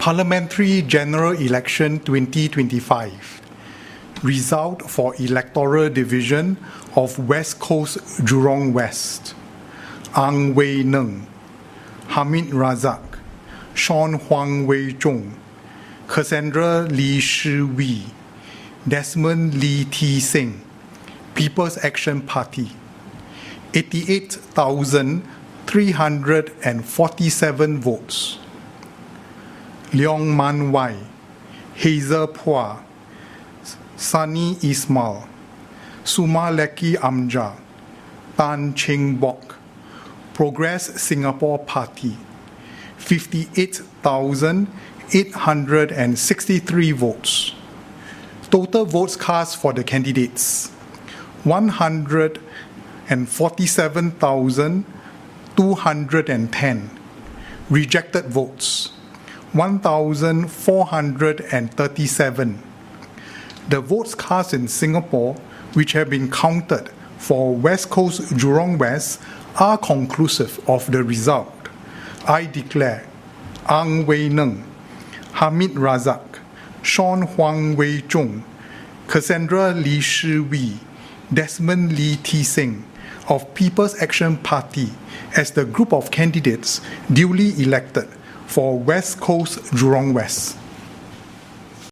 Parliamentary General Election 2025. Result for Electoral Division of West Coast Jurong West. Ang Wei Neng, Hamid Razak, Sean Huang Wei Zhong, Cassandra Lee Shi Wee, Desmond Lee T. Singh, People's Action Party. 88,347 votes. Leong Man Wai, Hazel Phua, Sunny Ismail, Suma Leki Amja, Tan Cheng Bok, Progress Singapore Party. 58,863 votes. Total votes cast for the candidates: 147,210. Rejected votes: 1,437. The votes cast in Singapore, which have been counted for West Coast Jurong West, are conclusive of the result. I declare Ang Wei Neng, Hamid Razak, Sean Huang Wei Zhong, Cassandra Lee Shi Wee, Desmond Lee T. Singh of People's Action Party as the group of candidates duly elected for West Coast Jurong West.